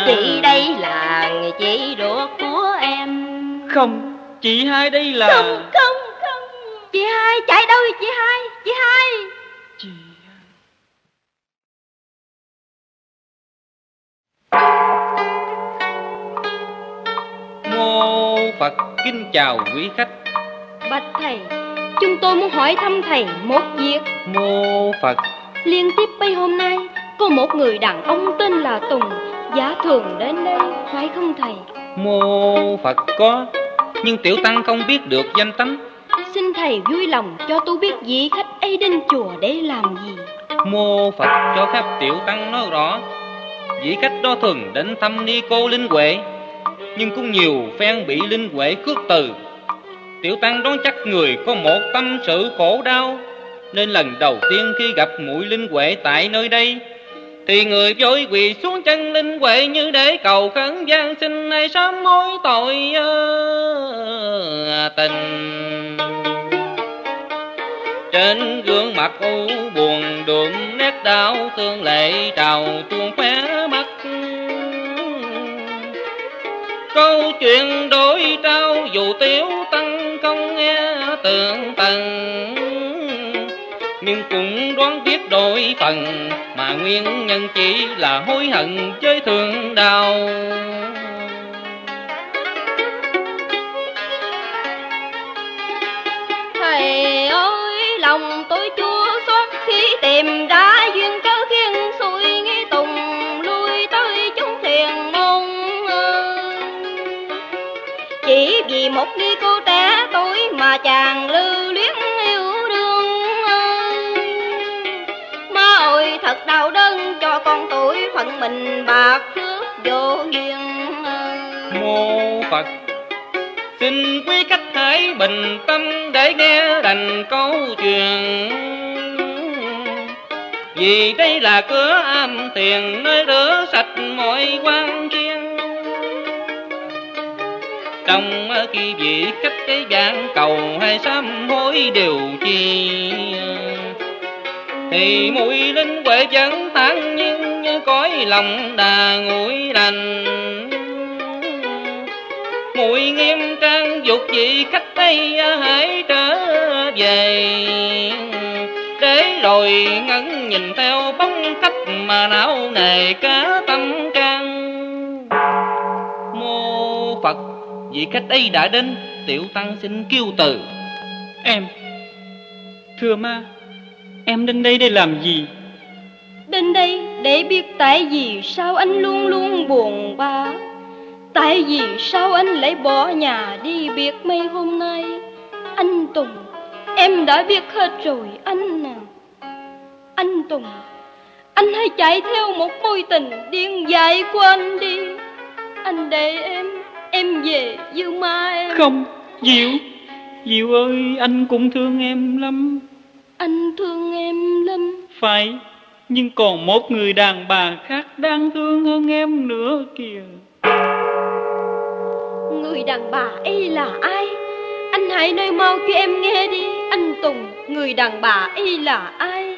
Chị đây là người chị ruột của em. Không, chị hai đây là... Không. Chị hai, chạy đâu vậy chị hai? Chị hai. Chị... Mô Phật kính chào quý khách. Bạch thầy, chúng tôi muốn hỏi thăm thầy một việc. Mô Phật. Liên tiếp mấy hôm nay có một người đàn ông tên là Tùng giả thường đến đây, phải không thầy? Mô Phật có, nhưng tiểu tăng không biết được danh tánh. Xin thầy vui lòng cho tôi biết vị khách ấy đến chùa để làm gì. Mô Phật cho phép tiểu tăng nói rõ. Vị khách đó thường đến thăm ni cô Linh Huệ, nhưng cũng nhiều phen bị Linh Huệ khước từ. Tiểu tăng đoán chắc người có một tâm sự khổ đau, nên lần đầu tiên khi gặp muội Linh Huệ tại nơi đây, thì người vội quỳ xuống chân Linh Huệ như để cầu khấn van xin hãy sám hối tội tình. Trên gương mặt u buồn đượm nét đau thương lệ trào tuôn khóe mắt. Câu chuyện đổi trao dù tiểu tăng không nghe tường tầng, nhưng cũng đoán biết đôi phần, mà nguyên nhân chỉ là hối hận với thương đau. Thầy ơi, lòng tôi chua xót khi tìm ra duyên cớ khiến xuôi nghĩ Tùng lui tới chúng thiền môn. Chỉ vì một ly cô trẻ tuổi mà chàng lưu luyến yêu đương. Má ơi thật đau đớn cho con tuổi phận mình bạc phước vô duyên. Mô Phật. Xin quý khách hãy bình tâm để nghe đành câu chuyện. Vì đây là cửa am tiền, nơi rửa sạch mọi quan kiên. Trong khi vị khách cái vạn cầu hay sám hối điều chi, thì muội Linh Huệ vẫn thản nhiên như cõi lòng đà nguội lành. Muội nghiêm trang dục vị khách đây hãy trở về, để rồi ngẩn nhìn theo bóng khách mà não nề cả tâm can. Mô Phật. Vị khách ấy đã đến, tiểu tăng xin kêu từ. Em, thưa ma, em đến đây để làm gì? Đến đây để biết tại vì sao anh luôn luôn buồn bã, tại vì sao anh lại bỏ nhà đi biệt mấy hôm nay. Anh Tùng, em đã biết hết rồi anh à. Anh Tùng, anh hãy chạy theo một mối tình điên dại của anh đi. Anh để em về với ma em. Không, Diệu, Diệu ơi, anh cũng thương em lắm. Anh thương em lắm. Phải, nhưng còn một người đàn bà khác đáng thương hơn em nữa kìa. Người đàn bà ấy là ai? Anh hãy nói mau cho em nghe đi. Anh Tùng, người đàn bà ấy là ai?